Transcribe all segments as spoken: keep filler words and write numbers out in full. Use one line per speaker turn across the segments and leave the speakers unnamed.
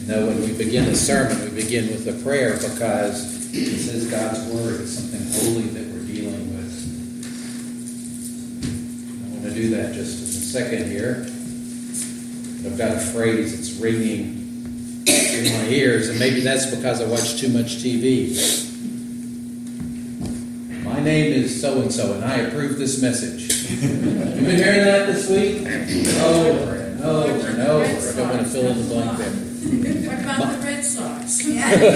You know, when we begin a sermon, we begin with a prayer because this is God's Word. It's something holy that we're dealing with. I want to do that just in a second here. I've got a phrase that's ringing in my ears, and maybe that's because I watch too much T V. My name is so-and-so, and I approve this message. You've been hearing that this week? Over and over and over. I don't want to fill in the blank there.
What about My, the Red Sox?
Do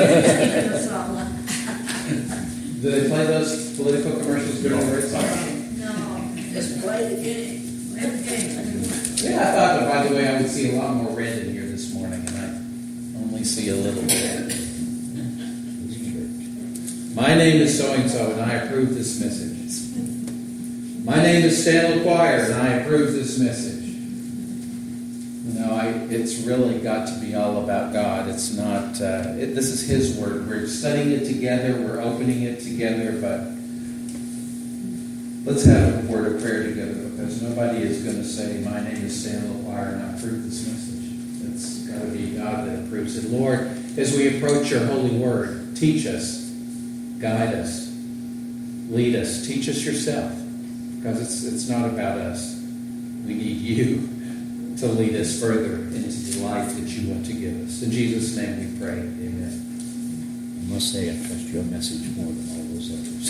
they play those political commercials during the Red Sox?
No, just play the game. Play the game.
Yeah, I thought that, by the way, I would see a lot more red in here this morning, and I only see a little bit. My name is so-and-so, and I approve this message. My name is Stan LaQuire, and I approve this message. You know, I, it's really got to be all about God. It's not, uh, it, this is His Word. We're studying it together. We're opening it together. But let's have a word of prayer together, because nobody is going to say, my name is Stan LaQuire, and I approve this message. It's got to be God that approves it. Lord, as we approach your holy word, teach us, guide us, lead us, teach us yourself, because it's, it's not about us. We need you to lead us further into the life that you want to give us. In Jesus' name we pray. Amen.
I must say I trust your message more than all those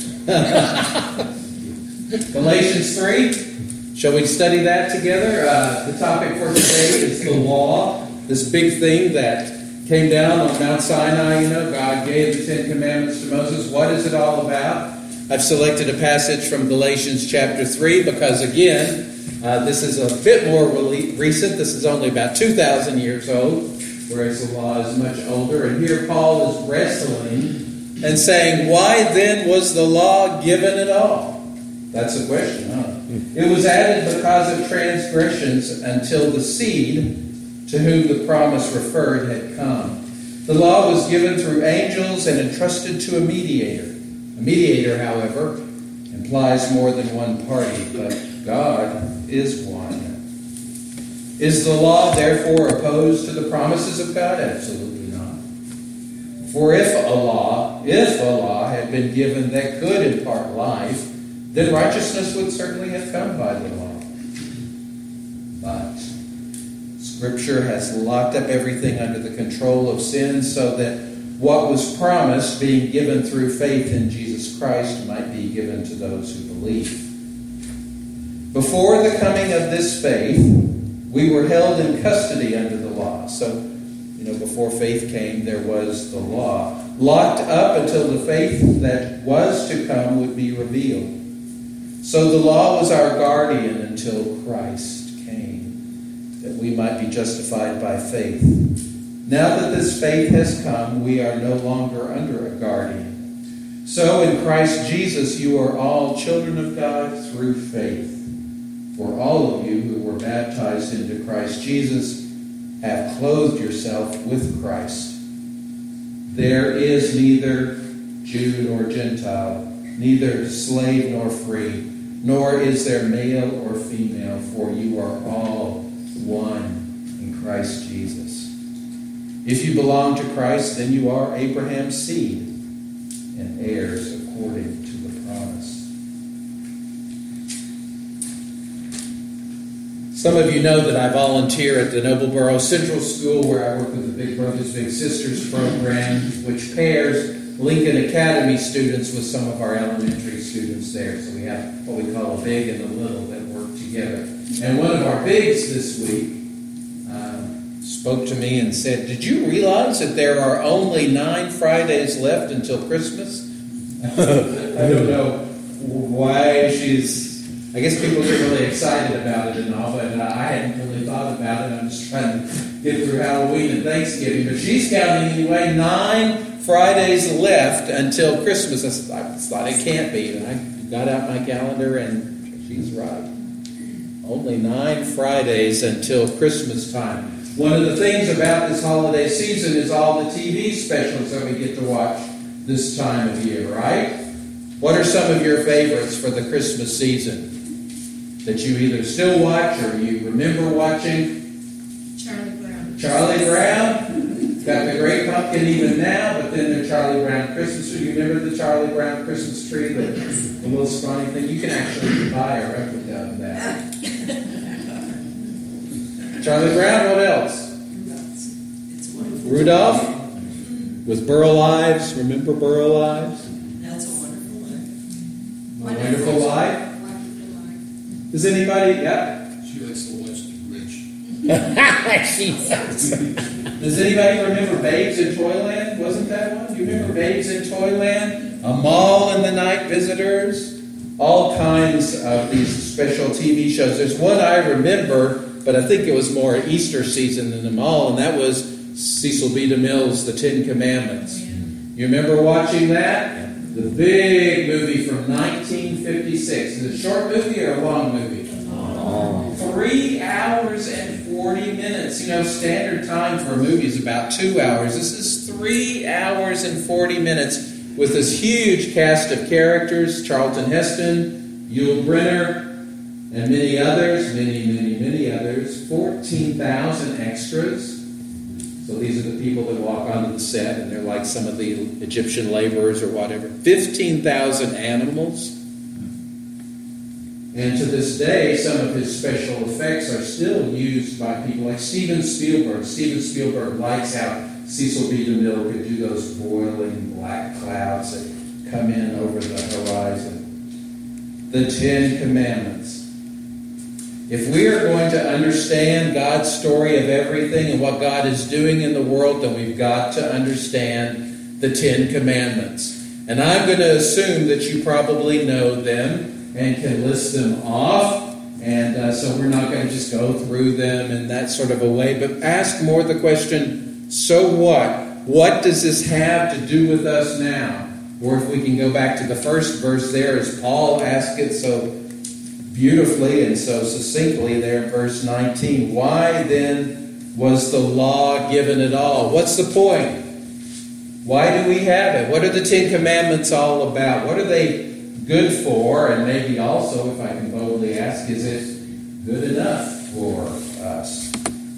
others.
Galatians three. Shall we study that together? Uh, the topic for today is the law. This big thing that came down on Mount Sinai. You know, God gave the Ten Commandments to Moses. What is it all about? I've selected a passage from Galatians chapter three because, again, Uh, this is a bit more recent. This is only about two thousand years old, whereas the law is much older. And here Paul is wrestling and saying, why then was the law given at all? That's a question, huh? It was added because of transgressions until the seed to whom the promise referred had come. The law was given through angels and entrusted to a mediator. A mediator, however, implies more than one party, but God is one. Is the law therefore opposed to the promises of God? Absolutely not. For if a law, if a law had been given that could impart life, then righteousness would certainly have come by the law. But Scripture has locked up everything under the control of sin so that what was promised, being given through faith in Jesus Christ, might be given to those who believe. Before the coming of this faith, we were held in custody under the law. So, you know, before faith came, there was the law. Locked up until the faith that was to come would be revealed. So the law was our guardian until Christ came, that we might be justified by faith. Now that this faith has come, we are no longer under a guardian. So in Christ Jesus, you are all children of God through faith. For all of you who were baptized into Christ Jesus have clothed yourself with Christ. There is neither Jew nor Gentile, neither slave nor free, nor is there male or female, for you are all one in Christ Jesus. If you belong to Christ, then you are Abraham's seed and heirs according to the promise. Some of you know that I volunteer at the Nobleboro Central School, where I work with the Big Brothers Big Sisters program, which pairs Lincoln Academy students with some of our elementary students there. So we have what we call a big and a little that work together. And one of our bigs this week um, spoke to me and said, did you realize that there are only nine Fridays left until Christmas? I don't know why she's... I guess people get really excited about it and all, but uh, I hadn't really thought about it. I'm just trying to get through Halloween and Thanksgiving. But she's counting anyway, nine Fridays left until Christmas. I thought it can't be. And I got out my calendar, and she's right. Only nine Fridays until Christmas time. One of the things about this holiday season is all the T V specials that we get to watch this time of year, right? What are some of your favorites for the Christmas season that you either still watch or you remember watching?
Charlie Brown.
Charlie Brown? Got pumpkin even now, but then the Charlie Brown Christmas tree. You remember the Charlie Brown Christmas tree, the, the little scrawny thing? You can actually buy a replica of that. Charlie Brown, what else?
It's wonderful.
Rudolph with Burl Ives. Remember Burl Ives?
That's a wonderful one.
Wonderful Life. Does anybody? Yeah.
She likes to watch The Grinch.
She does.
Does anybody remember Babes in Toyland? Wasn't that one? Do you remember Babes in Toyland? A Mall and the Night Visitors. All kinds of these special T V shows. There's one I remember, but I think it was more Easter season than them all, and that was Cecil B. DeMille's The Ten Commandments. You remember watching that? The big movie from nineteen fifty-six. Is it a short movie or a long movie?
Oh.
Three hours and forty minutes. You know, standard time for a movie is about two hours. This is three hours and forty minutes with this huge cast of characters. Charlton Heston, Yul Brynner, and many others, many, many, many others. fourteen thousand extras. So these are the people that walk onto the set, and they're like some of the Egyptian laborers or whatever. fifteen thousand animals. And to this day, some of his special effects are still used by people like Steven Spielberg. Steven Spielberg likes how Cecil B. DeMille could do those boiling black clouds that come in over the horizon. The Ten Commandments. If we are going to understand God's story of everything and what God is doing in the world, then we've got to understand the Ten Commandments. And I'm going to assume that you probably know them and can list them off. And uh, so we're not going to just go through them in that sort of a way, but ask more the question, so what? What does this have to do with us now? Or if we can go back to the first verse there, as Paul asked it so beautifully and so succinctly there in verse nineteen. Why then was the law given at all? What's the point? Why do we have it? What are the Ten Commandments all about? What are they good for? And maybe also, if I can boldly ask, is it good enough for us?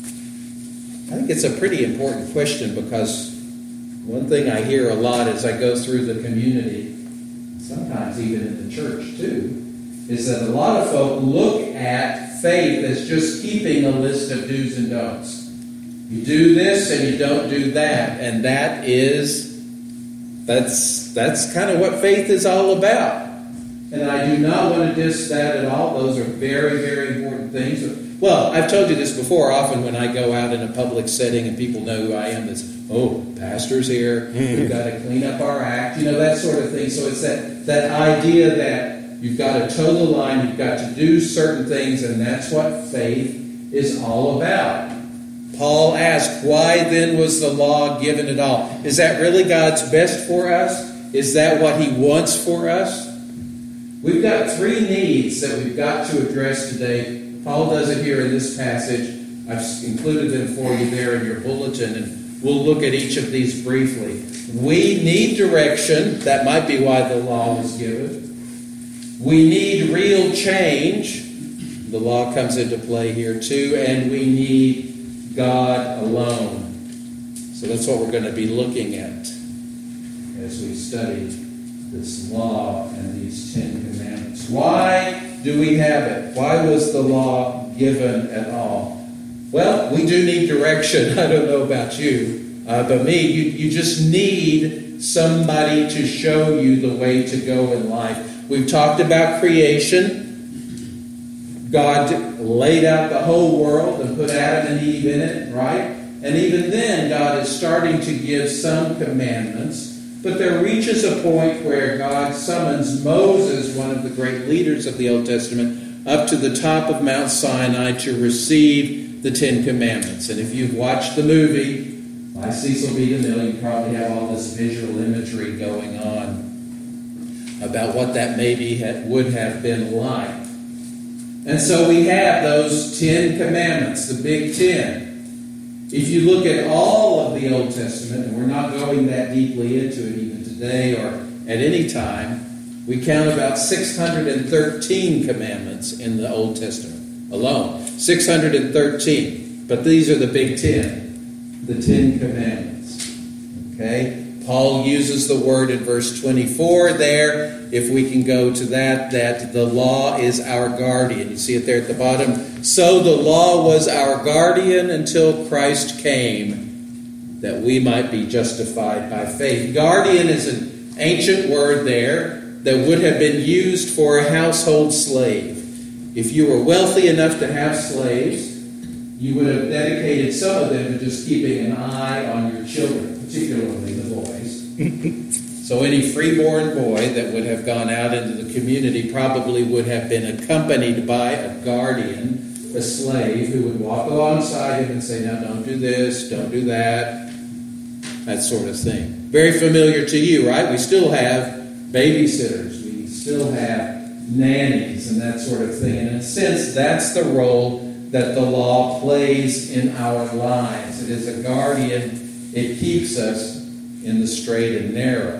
I think it's a pretty important question, because one thing I hear a lot as I go through the community, sometimes even in the church too, is that a lot of folk look at faith as just keeping a list of do's and don'ts. You do this and you don't do that, and that is, that's that's kind of what faith is all about. And I do not want to diss that at all. Those are very, very important things. Well, I've told you this before. Often when I go out in a public setting and people know who I am, it's, oh, pastor's here. We've got to clean up our act. You know, that sort of thing. So it's that, that idea that you've got to toe the line. You've got to do certain things. And that's what faith is all about. Paul asked, why then was the law given at all? Is that really God's best for us? Is that what He wants for us? We've got three needs that we've got to address today. Paul does it here in this passage. I've included them for you there in your bulletin, and we'll look at each of these briefly. We need direction. That might be why the law was given. We need real change. The law comes into play here too. And we need God alone. So that's what we're going to be looking at as we study this law and these Ten Commandments. Why do we have it? Why was the law given at all? Well, we do need direction. I don't know about you, uh, but me, you, you just need somebody to show you the way to go in life. We've talked about creation. God laid out the whole world and put Adam and Eve in it, right? And even then, God is starting to give some commandments. But there reaches a point where God summons Moses, one of the great leaders of the Old Testament, up to the top of Mount Sinai to receive the Ten Commandments. And if you've watched the movie by Cecil B. DeMille, you probably have all this visual imagery going on about what that maybe ha- would have been like. And so we have those Ten Commandments, the Big Ten. If you look at all of the Old Testament, and we're not going that deeply into it even today or at any time, we count about six hundred thirteen commandments in the Old Testament alone. six hundred thirteen. But these are the Big Ten, the Ten Commandments. Okay? Paul uses the word in verse twenty-four there, if we can go to that, that the law is our guardian. You see it there at the bottom. So the law was our guardian until Christ came, that we might be justified by faith. Guardian is an ancient word there that would have been used for a household slave. If you were wealthy enough to have slaves, you would have dedicated some of them to just keeping an eye on your children, particularly the boys. So any freeborn boy that would have gone out into the community probably would have been accompanied by a guardian, a slave, who would walk alongside him and say, now don't do this, don't do that, that sort of thing. Very familiar to you, right? We still have babysitters, we still have nannies and that sort of thing. And in a sense, that's the role that the law plays in our lives. It is a guardian. It keeps us in the straight and narrow.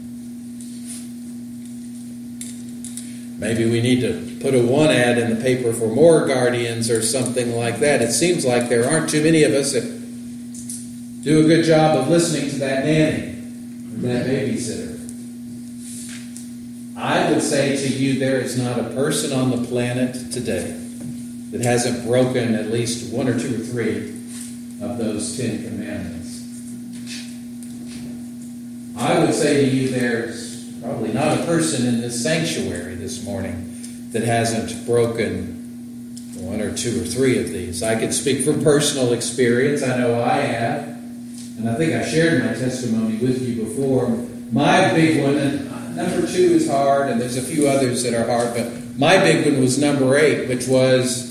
Maybe we need to put a one ad in the paper for more guardians or something like that. It seems like there aren't too many of us that do a good job of listening to that nanny or that babysitter. I would say to you, there is not a person on the planet today that hasn't broken at least one or two or three of those Ten Commandments. I would say to you, there's probably not a person in this sanctuary this morning that hasn't broken one or two or three of these. I can speak from personal experience. I know I have. And I think I shared my testimony with you before. My big one, and number two is hard, and there's a few others that are hard, but my big one was number eight, which was,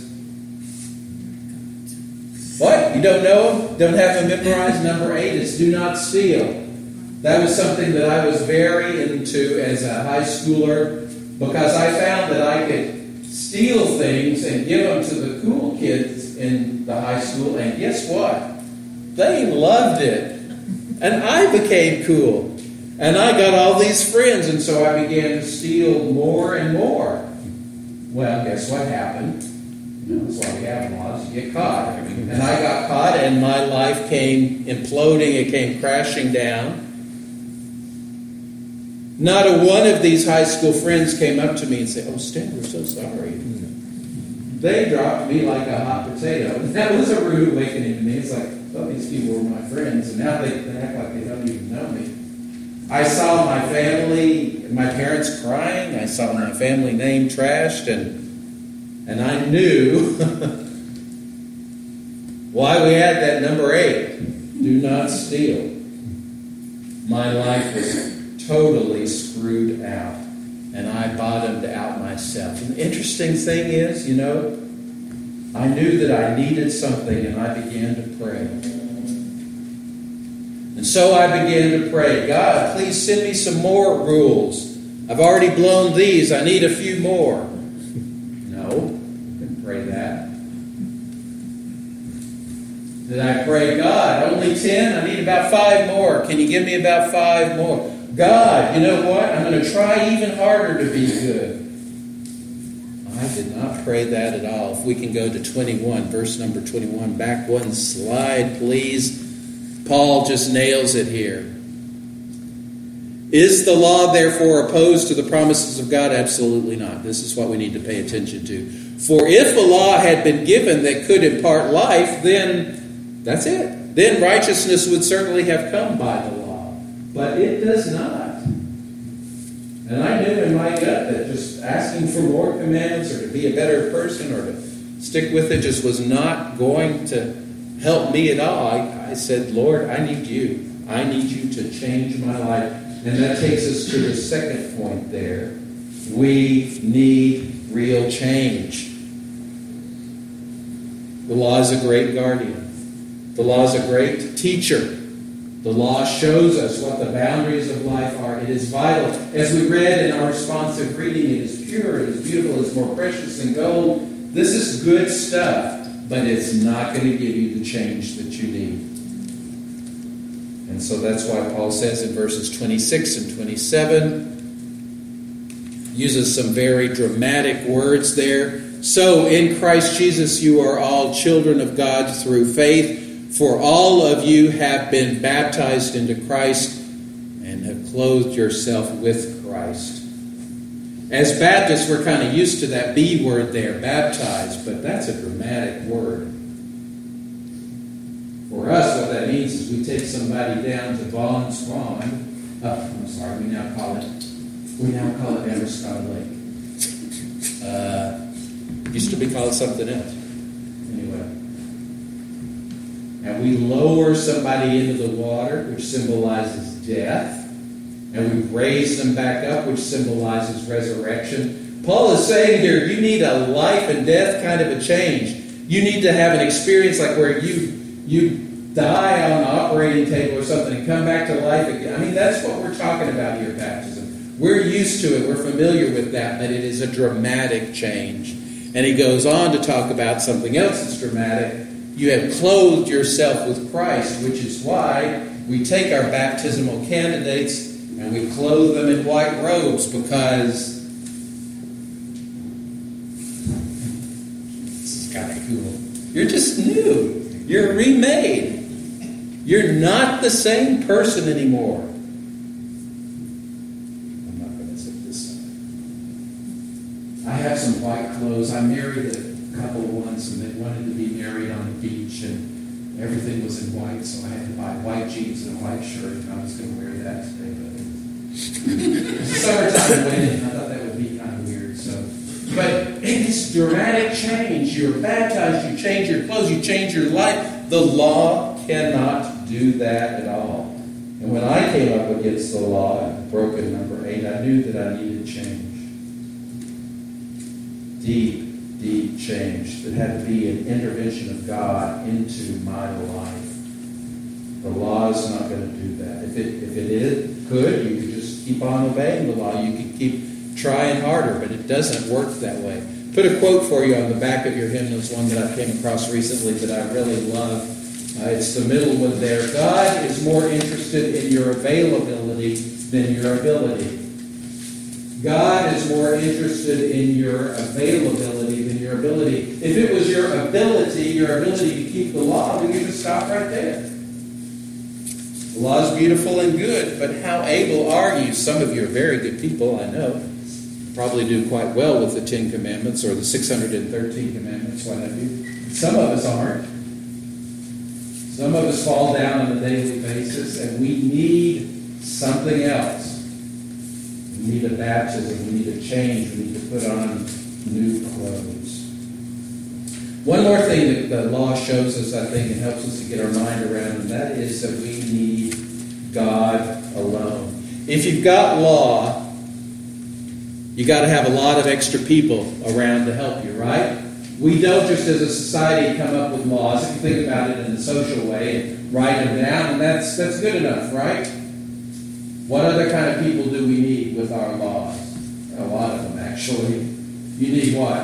what? You don't know them? Don't have them memorized? Number eight is do not steal. That was something that I was very into as a high schooler because I found that I could steal things and give them to the cool kids in the high school, and guess what? They loved it. And I became cool. And I got all these friends, and so I began to steal more and more. Well, guess what happened? You know, it's like having laws, you get caught. And I got caught, and my life came imploding, it came crashing down. Not a one of these high school friends came up to me and said, oh, Stan, we're so sorry. They dropped me like a hot potato. And that was a rude awakening to me. It's like, well, these people were my friends, and now they, they act like they don't even know me. I saw my family, my parents crying. I saw my family name trashed, and and I knew why we had that number eight. Do not steal. My life was totally screwed out, and I bottomed out myself. And the interesting thing is, you know, I knew that I needed something, and I began to pray. And so I began to pray, God, please send me some more rules. I've already blown these. I need a few more. No, didn't pray that. Did I pray, God, only ten? I need about five more. Can you give me about five more? God, you know what? I'm going to try even harder to be good. I did not pray that at all. If we can go to twenty-one, verse number twenty-one. Back one slide, please. Paul just nails it here. Is the law therefore opposed to the promises of God? Absolutely not. This is what we need to pay attention to. For if a law had been given that could impart life, then that's it. Then righteousness would certainly have come by the law. But it does not. And I knew in my gut that just asking for more commandments or to be a better person or to stick with it just was not going to help me at all. I, I said, Lord, I need you. I need you to change my life. And that takes us to the second point there. We need real change. The law is a great guardian. The law is a great teacher. The law shows us what the boundaries of life are. It is vital. As we read in our responsive reading, it is pure, it is beautiful, it is more precious than gold. This is good stuff, but it's not going to give you the change that you need. And so that's why Paul says in verses twenty-six and twenty-seven, uses some very dramatic words there. So in Christ Jesus you are all children of God through faith. For all of you have been baptized into Christ and have clothed yourself with Christ. As Baptists, we're kind of used to that B word there, baptized, but that's a dramatic word. For us, what that means is we take somebody down to Vaughn's Pond. Oh, I'm sorry, we now call it, we now call it Emerson Lake. Uh, used to be called something else. Anyway. And we lower somebody into the water, which symbolizes death. And we raise them back up, which symbolizes resurrection. Paul is saying here, you need a life and death kind of a change. You need to have an experience like where you you die on the operating table or something and come back to life again. I mean, that's what we're talking about here, baptism. We're used to it. We're familiar with that, but it is a dramatic change. And he goes on to talk about something else that's dramatic. You have clothed yourself with Christ, which is why we take our baptismal candidates and we clothe them in white robes, because this is kind of cool. You're just new. You're remade. You're not the same person anymore. I'm not going to sit this side. I have some white clothes. I married a couple once, and they wanted to be married on the beach, and everything was in white, so I had to buy white jeans and a white shirt, and I was going to wear that today. But it's summertime wedding. I thought that would be kind of weird. So, but it's dramatic change. You're baptized. You change your clothes. You change your life. The law cannot do that at all. And when I came up against the law, broken number eight, I knew that I needed change. Deep, deep change. It had to be an intervention of God into my life. The law is not going to do that. If it if it is, could, you could just keep on obeying the law. You could keep trying harder, but it doesn't work that way. Put a quote for you on the back of your hymnals, one that I came across recently that I really love. Uh, it's the middle one there. God is more interested in your availability than your ability. God is more interested in your availability than your ability. If it was your ability, your ability to keep the law, then you would stop right there. The law is beautiful and good, but how able are you? Some of you are very good people, I know. Probably do quite well with the Ten Commandments or the six hundred thirteen Commandments, what have you. Some of us aren't. Some of us fall down on a daily basis, and we need something else. We need a baptism. We need a change. We need to put on new clothes. One more thing that the law shows us, I think, and helps us to get our mind around, and that is that we need God alone. If you've got law, you got to have a lot of extra people around to help you, right? We don't just as a society come up with laws, if you think about it in a social way, and write them down, and that's that's good enough, right? What other kind of people do we need with our laws? A lot of them, actually. You need what?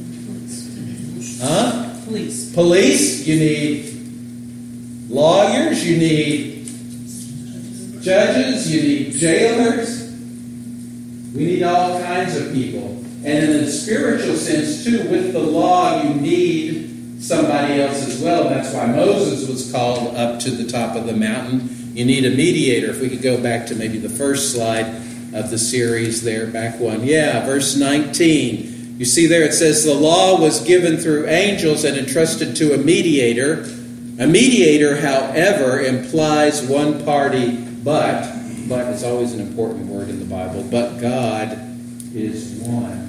Huh?
Police.
Police. You need lawyers. You need judges. You need jailers. We need all kinds of people. And in the spiritual sense, too, with the law, you need somebody else as well. That's why Moses was called up to the top of the mountain. You need a mediator. If we could go back to maybe the first slide of the series there, back one. Yeah, verse nineteen. You see there it says, the law was given through angels and entrusted to a mediator. A mediator, however, implies one party, but, but is always an important word in the Bible, but God is one.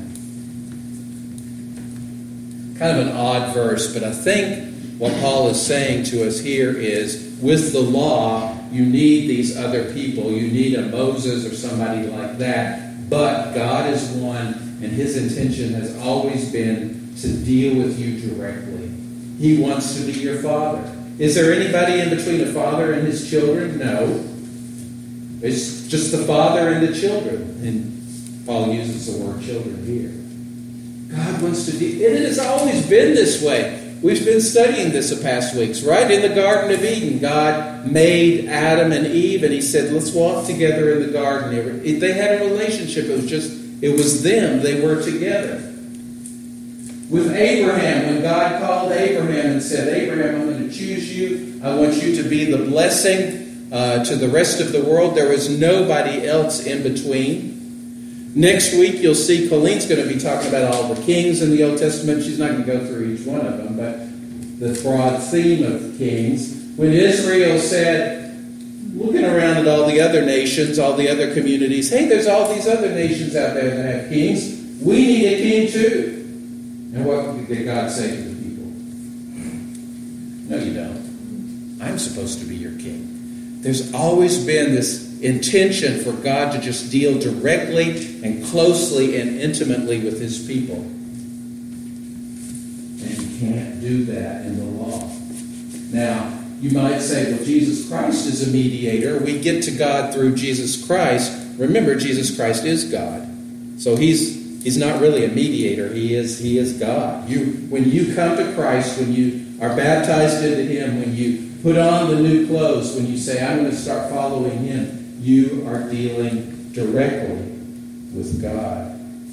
Kind of an odd verse, but I think what Paul is saying to us here is, with the law, you need these other people. You need a Moses or somebody like that, but God is one. And his intention has always been to deal with you directly. He wants to be your father. Is there anybody in between a father and his children? No. It's just the father and the children. And Paul uses the word children here. God wants to deal. And it has always been this way. We've been studying this the past weeks, right? In the Garden of Eden, God made Adam and Eve, and he said, let's walk together in the garden. They had a relationship. It was just It was them. They were together. With Abraham, when God called Abraham and said, Abraham, I'm going to choose you. I want you to be the blessing uh, to the rest of the world. There was nobody else in between. Next week, you'll see Colleen's going to be talking about all the kings in the Old Testament. She's not going to go through each one of them, but the broad theme of kings. When Israel said, looking around at all the other nations, all the other communities, hey, there's all these other nations out there that have kings. We need a king too. And what did God say to the people? No, you don't. I'm supposed to be your king. There's always been this intention for God to just deal directly and closely and intimately with his people. And you can't do that in the law. Now, you might say, well, Jesus Christ is a mediator. We get to God through Jesus Christ. Remember, Jesus Christ is God. So he's He's not really a mediator. He is, he is God. You, when you come to Christ, when you are baptized into him, when you put on the new clothes, when you say, I'm going to start following him, you are dealing directly with God.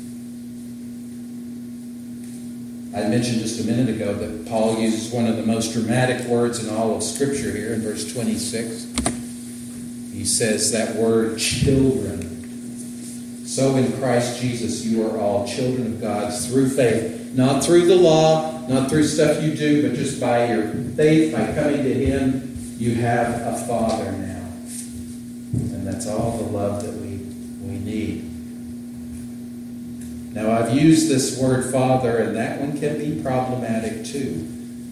I mentioned just a minute ago that Paul uses one of the most dramatic words in all of Scripture here in verse twenty-six. He says that word, children. So in Christ Jesus, you are all children of God through faith. Not through the law, not through stuff you do, but just by your faith, by coming to him, you have a Father now. And that's all the love that we, we need. Now, I've used this word Father, and that one can be problematic too.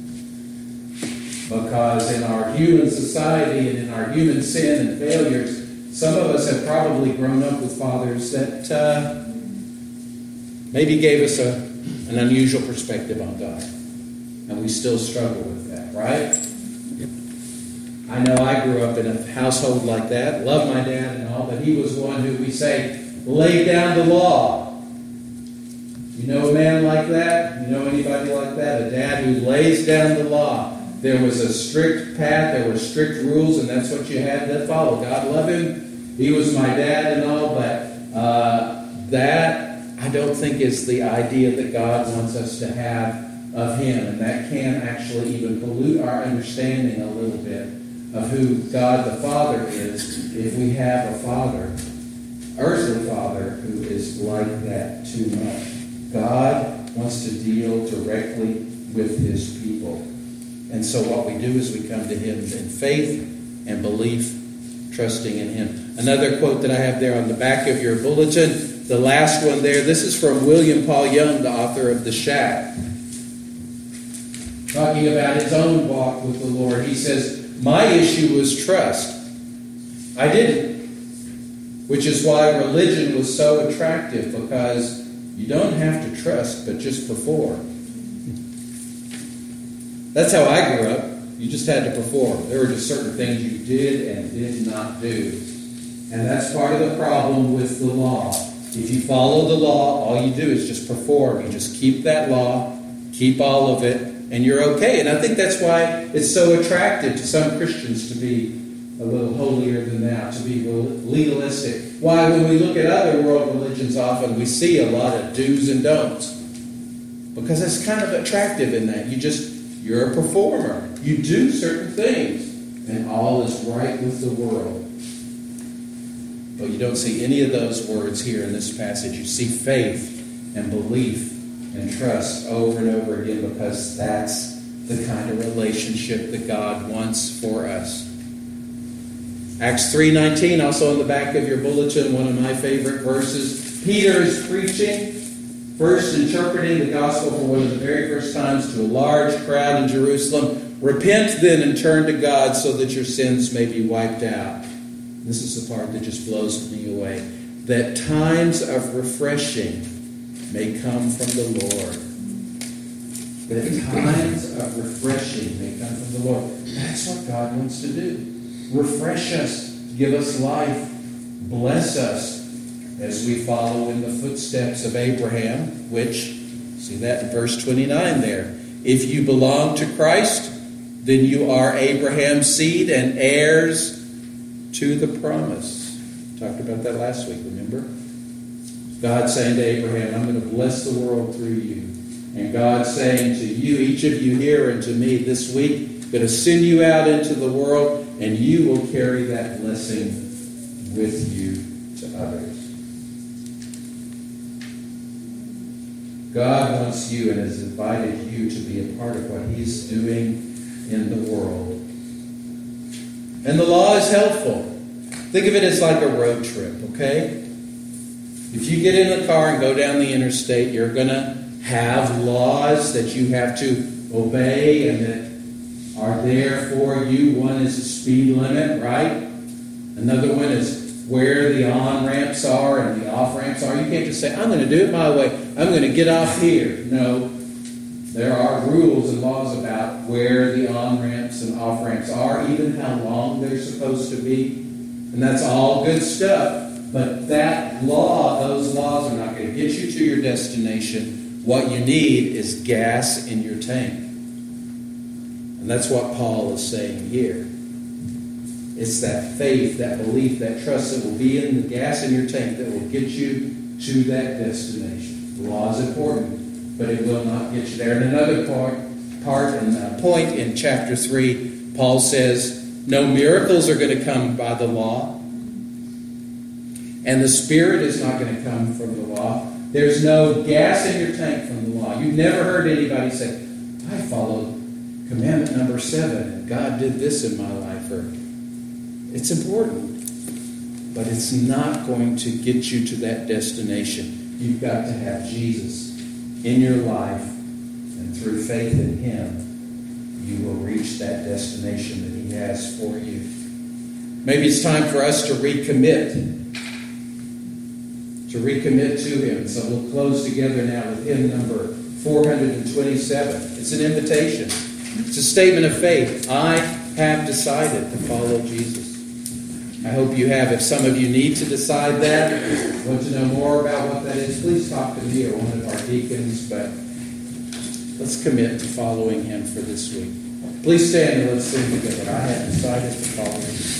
Because in our human society and in our human sin and failures, some of us have probably grown up with fathers that uh, maybe gave us a, an unusual perspective on God. And we still struggle with that, right? Yep. I know I grew up in a household like that, loved my dad and all, but he was one who, we say, laid down the law. You know a man like that? You know anybody like that? A dad who lays down the law. There was a strict path, there were strict rules, and that's what you had to follow. God loved him. He was my dad and all, but uh, that, I don't think, is the idea that God wants us to have of him. And that can actually even pollute our understanding a little bit of who God the Father is if we have a father, earthly father, who is like that too much. God wants to deal directly with his people. And so what we do is we come to him in faith and belief, trusting in him. Another quote that I have there on the back of your bulletin, the last one there, this is from William Paul Young, the author of The Shack. Talking about his own walk with the Lord. He says, my issue was trust. I didn't. Which is why religion was so attractive, because you don't have to trust, but just perform. That's how I grew up. You just had to perform. There were just certain things you did and did not do. And that's part of the problem with the law. If you follow the law, all you do is just perform. You just keep that law, keep all of it, and you're okay. And I think that's why it's so attractive to some Christians to be a little holier than thou, to be legalistic. Why, when we look at other world religions, often we see a lot of do's and don'ts. Because it's kind of attractive in that. You just, you're a performer. You do certain things, and all is right with the world. But you don't see any of those words here in this passage. You see faith and belief and trust over and over again, because that's the kind of relationship that God wants for us. Acts three nineteen, also on the back of your bulletin, one of my favorite verses. Peter is preaching, first interpreting the gospel for one of the very first times to a large crowd in Jerusalem. Repent then and turn to God so that your sins may be wiped out. This is the part that just blows me away. That times of refreshing may come from the Lord. That times of refreshing may come from the Lord. That's what God wants to do. Refresh us, give us life, bless us as we follow in the footsteps of Abraham, which, see that in verse twenty-nine there. If you belong to Christ, then you are Abraham's seed and heirs to the promise. Talked about that last week, remember? God saying to Abraham, I'm going to bless the world through you. And God's saying to you, each of you here and to me this week, I'm going to send you out into the world, and you will carry that blessing with you to others. God wants you and has invited you to be a part of what He's doing in the world. And the law is helpful. Think of it as like a road trip, okay? If you get in the car and go down the interstate, you're going to have laws that you have to obey and that are there for you. One is the speed limit, right? Another one is where the on-ramps are and the off-ramps are. You can't just say, I'm going to do it my way. I'm going to get off here. No. There are rules and laws about where the on-ramps and off-ramps are, even how long they're supposed to be. And that's all good stuff. But that law, those laws are not going to get you to your destination. What you need is gas in your tank. And that's what Paul is saying here. It's that faith, that belief, that trust that will be in the gas in your tank that will get you to that destination. The law is important, but it will not get you there. And another part, part and uh, point in chapter three, Paul says, no miracles are going to come by the law. And the Spirit is not going to come from the law. There's no gas in your tank from the law. You've never heard anybody say, I followed commandment number seven, and God did this in my life. Or, it's important, but it's not going to get you to that destination. You've got to have Jesus in your life, and through faith in Him, you will reach that destination that He has for you. Maybe it's time for us to recommit. To recommit to Him. So we'll close together now with hymn number four hundred twenty-seven. It's an invitation. It's a statement of faith. I have decided to follow Jesus. I hope you have. If some of you need to decide that, want to know more about what that is, please talk to me or one of our deacons. But let's commit to following Him for this week. Please stand and let's sing together. I have decided to follow Him.